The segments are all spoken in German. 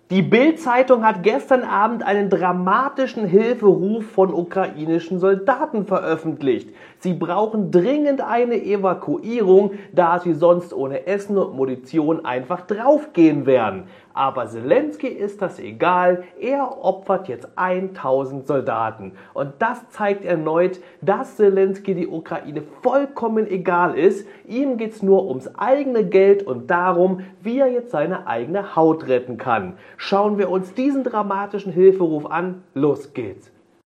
Die Bild-Zeitung hat gestern Abend einen dramatischen Hilferuf von ukrainischen Soldaten veröffentlicht. Sie brauchen dringend eine Evakuierung, da sie sonst ohne Essen und Munition einfach draufgehen werden. Aber Zelensky ist das egal, er opfert jetzt 1000 Soldaten. Und das zeigt erneut, dass Zelensky die Ukraine vollkommen egal ist. Ihm geht's nur ums eigene Geld und darum, wie er jetzt seine eigene Haut retten kann. Schauen wir uns diesen dramatischen Hilferuf an. Los geht's!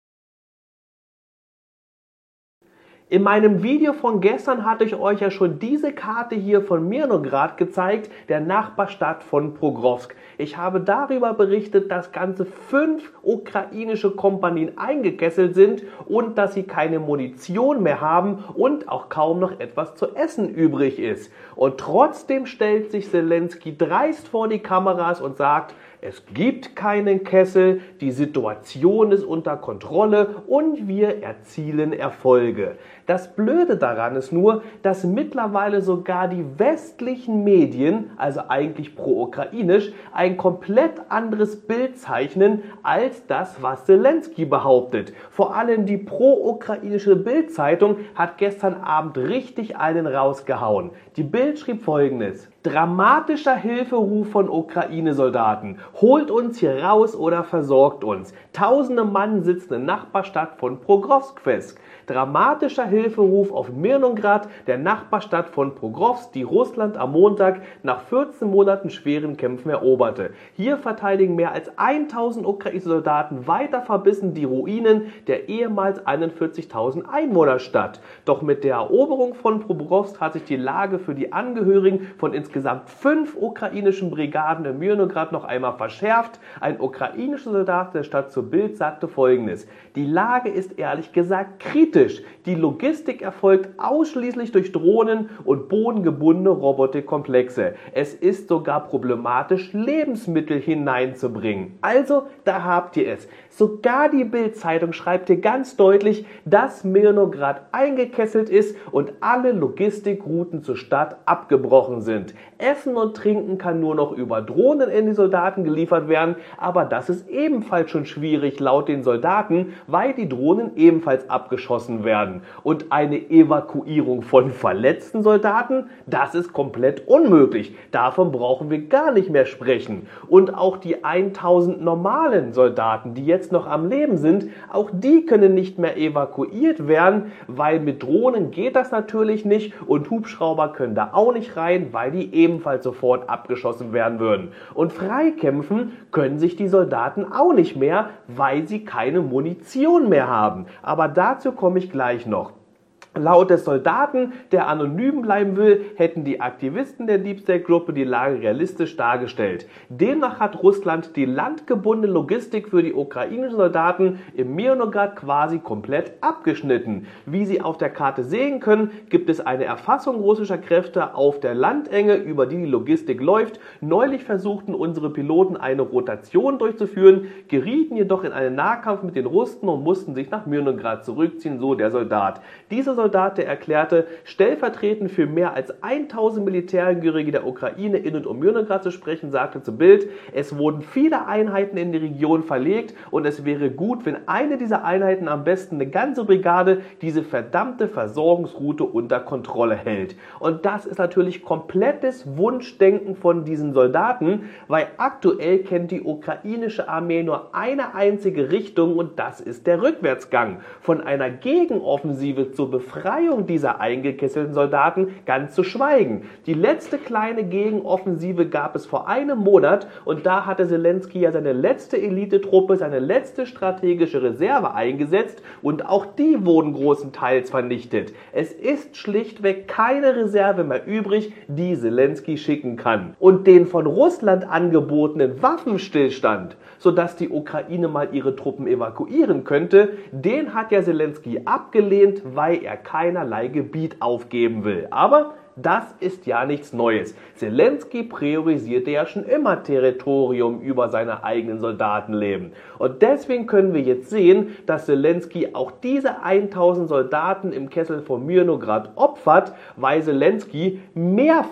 In meinem Video von gestern hatte ich euch ja schon diese Karte hier von Mirnograd gezeigt, der Nachbarstadt von Pokrovsk. Ich habe darüber berichtet, dass ganze 5 ukrainische Kompanien eingekesselt sind und dass sie keine Munition mehr haben und auch kaum noch etwas zu essen übrig ist. Und trotzdem stellt sich Zelensky dreist vor die Kameras und sagt, es gibt keinen Kessel, die Situation ist unter Kontrolle und wir erzielen Erfolge. Das Blöde daran ist nur, dass mittlerweile sogar die westlichen Medien, also eigentlich pro-ukrainisch, ein komplett anderes Bild zeichnen als das, was Zelensky behauptet. Vor allem die pro-ukrainische Bild-Zeitung hat gestern Abend richtig einen rausgehauen. Die Bild schrieb Folgendes: Dramatischer Hilferuf von Ukraine-Soldaten. Holt uns hier raus oder versorgt uns. Tausende Mann sitzen in Nachbarstadt von Pokrovsk fest. Dramatischer Hilferuf auf Mirnograd, der Nachbarstadt von Pokrovsk, die Russland am Montag nach 14 Monaten schweren Kämpfen eroberte. Hier verteidigen mehr als 1000 ukrainische Soldaten weiter verbissen die Ruinen der ehemals 41.000 Einwohnerstadt. Doch mit der Eroberung von Pokrovsk hat sich die Lage für die Angehörigen von insgesamt 5 ukrainischen Brigaden in Mirnograd noch einmal verschärft. Ein ukrainischer Soldat der Stadt zur Bild sagte Folgendes: Die Lage ist ehrlich gesagt kritisch. Die Logistik erfolgt ausschließlich durch Drohnen und bodengebundene Robotikkomplexe. Es ist sogar problematisch, Lebensmittel hineinzubringen. Also, da habt ihr es. Sogar die Bild-Zeitung schreibt hier ganz deutlich, dass Mirnograd eingekesselt ist und alle Logistikrouten zur Stadt abgebrochen sind. Essen und Trinken kann nur noch über Drohnen in die Soldaten geliefert werden, aber das ist ebenfalls schon schwierig laut den Soldaten, weil die Drohnen ebenfalls abgeschossen werden. Und eine Evakuierung von verletzten Soldaten, das ist komplett unmöglich. Davon brauchen wir gar nicht mehr sprechen. Und auch die 1000 normalen Soldaten, die jetzt noch am Leben sind, auch die können nicht mehr evakuiert werden, weil mit Drohnen geht das natürlich nicht und Hubschrauber können da auch nicht rein, weil die ebenfalls sofort abgeschossen werden würden. Und freikämpfen können sich die Soldaten auch nicht mehr, weil sie keine Munition mehr haben. Aber dazu komme ich gleich noch. Laut des Soldaten, der anonym bleiben will, hätten die Aktivisten der Deep State-Gruppe die Lage realistisch dargestellt. Demnach hat Russland die landgebundene Logistik für die ukrainischen Soldaten im Mirnograd quasi komplett abgeschnitten. Wie Sie auf der Karte sehen können, gibt es eine Erfassung russischer Kräfte auf der Landenge, über die die Logistik läuft. Neulich versuchten unsere Piloten eine Rotation durchzuführen, gerieten jedoch in einen Nahkampf mit den Russen und mussten sich nach Mirnograd zurückziehen, so der Soldat. Dieser Soldat, der erklärte, stellvertretend für mehr als 1000 Militärangehörige der Ukraine in und um Mirnograd zu sprechen, sagte zu Bild, es wurden viele Einheiten in die Region verlegt und es wäre gut, wenn eine dieser Einheiten, am besten eine ganze Brigade, diese verdammte Versorgungsroute unter Kontrolle hält. Und das ist natürlich komplettes Wunschdenken von diesen Soldaten, weil aktuell kennt die ukrainische Armee nur eine einzige Richtung und das ist der Rückwärtsgang. Von einer Gegenoffensive zur Befreiung dieser eingekesselten Soldaten ganz zu schweigen. Die letzte kleine Gegenoffensive gab es vor einem Monat und da hatte Zelensky ja seine letzte Elitetruppe, seine letzte strategische Reserve eingesetzt und auch die wurden großenteils vernichtet. Es ist schlichtweg keine Reserve mehr übrig, die Zelensky schicken kann. Und den von Russland angebotenen Waffenstillstand, sodass die Ukraine mal ihre Truppen evakuieren könnte, den hat ja Zelensky abgelehnt, weil er keinerlei Gebiet aufgeben will. Aber das ist ja nichts Neues. Zelensky priorisierte ja schon immer Territorium über seine eigenen Soldatenleben. Und deswegen können wir jetzt sehen, dass Zelensky auch diese 1000 Soldaten im Kessel von Mirnograd opfert, weil Zelensky mehrfach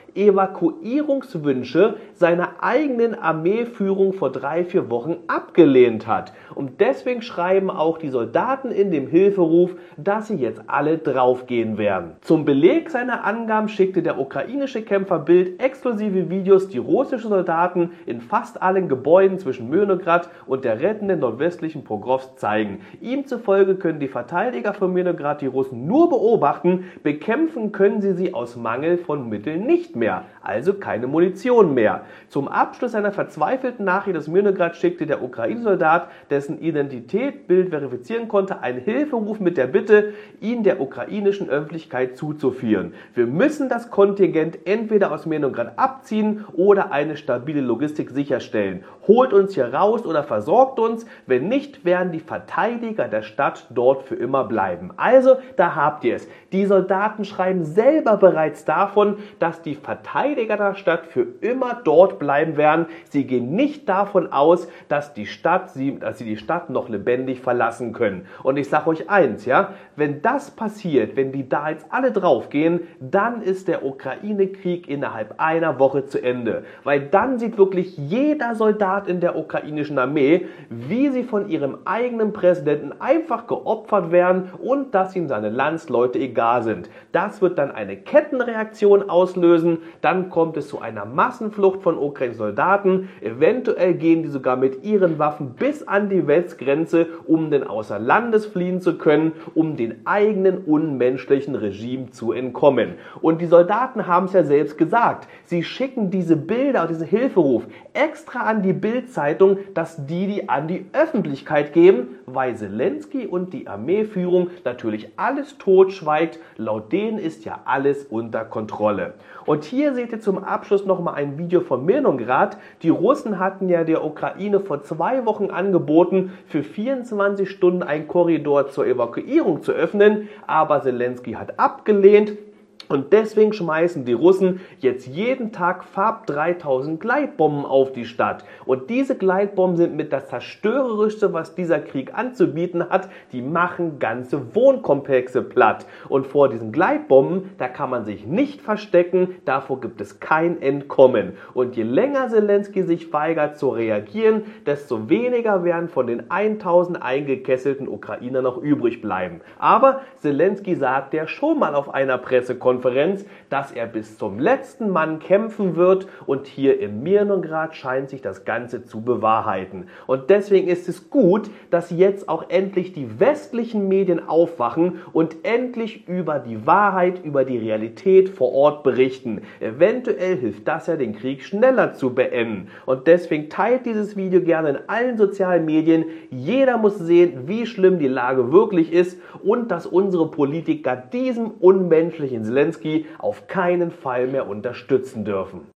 Evakuierungswünsche seiner eigenen Armeeführung vor 3-4 Wochen abgelehnt hat. Und deswegen schreiben auch die Soldaten in dem Hilferuf, dass sie jetzt alle draufgehen werden. Zum Beleg seiner Angaben schickte der ukrainische Kämpfer Bild exklusive Videos, die russische Soldaten in fast allen Gebäuden zwischen Myrnograd und der rettenden nordwestlichen Pokrovsk zeigen. Ihm zufolge können die Verteidiger von Myrnograd die Russen nur beobachten, bekämpfen können sie aus Mangel von Mitteln nicht mehr, also keine Munition mehr. Zum Abschluss seiner verzweifelten Nachricht aus Myrnograd schickte der Ukraine-Soldat, dessen Identität Bild verifizieren konnte, einen Hilferuf mit der Bitte, ihn der ukrainischen Öffentlichkeit zuzuführen. Wir müssen das Kontingent entweder aus Myrnograd abziehen oder eine stabile Logistik sicherstellen. Holt uns hier raus oder versorgt uns, wenn nicht, werden die Verteidiger der Stadt dort für immer bleiben. Also, da habt ihr es. Die Soldaten schreiben selber bereits davon, dass die Verteidiger der Stadt für immer dort bleiben werden. Sie gehen nicht davon aus, dass sie die Stadt noch lebendig verlassen können. Und ich sage euch eins, ja, wenn das passiert, wenn die da jetzt alle draufgehen, dann ist der Ukraine-Krieg innerhalb einer Woche zu Ende. Weil dann sieht wirklich jeder Soldat in der ukrainischen Armee, wie sie von ihrem eigenen Präsidenten einfach geopfert werden und dass ihm seine Landsleute egal sind. Das wird dann eine Kettenreaktion auslösen, dann kommt es zu einer Massenflucht von ukrainischen Soldaten, eventuell gehen die sogar mit ihren Waffen bis an die Westgrenze, um denn außer Landes fliehen zu können, um den eigenen unmenschlichen Regime zu entkommen. Und die Soldaten haben es ja selbst gesagt, sie schicken diese Bilder, diesen Hilferuf extra an die Bild-Zeitung, dass die an die Öffentlichkeit geben, weil Zelensky und die Armeeführung natürlich alles totschweigt. Laut denen ist ja alles unter Kontrolle. Und hier seht ihr zum Abschluss nochmal ein Video von Myrnograd. Die Russen hatten ja der Ukraine vor 2 Wochen angeboten, für 24 Stunden einen Korridor zur Evakuierung zu öffnen, aber Zelensky hat abgelehnt. Und deswegen schmeißen die Russen jetzt jeden Tag Fab 3000 Gleitbomben auf die Stadt. Und diese Gleitbomben sind mit das zerstörerischste, was dieser Krieg anzubieten hat. Die machen ganze Wohnkomplexe platt. Und vor diesen Gleitbomben, da kann man sich nicht verstecken, davor gibt es kein Entkommen. Und je länger Zelensky sich weigert zu reagieren, desto weniger werden von den 1000 eingekesselten Ukrainern noch übrig bleiben. Aber Zelensky sagt ja schon mal auf einer Pressekonferenz, dass er bis zum letzten Mann kämpfen wird, und hier in Myrnograd scheint sich das Ganze zu bewahrheiten. Und deswegen ist es gut, dass jetzt auch endlich die westlichen Medien aufwachen und endlich über die Wahrheit, über die Realität vor Ort berichten. Eventuell hilft das ja, den Krieg schneller zu beenden. Und deswegen teilt dieses Video gerne in allen sozialen Medien. Jeder muss sehen, wie schlimm die Lage wirklich ist und dass unsere Politiker diesem unmenschlichen Zelensky auf keinen Fall mehr unterstützen dürfen.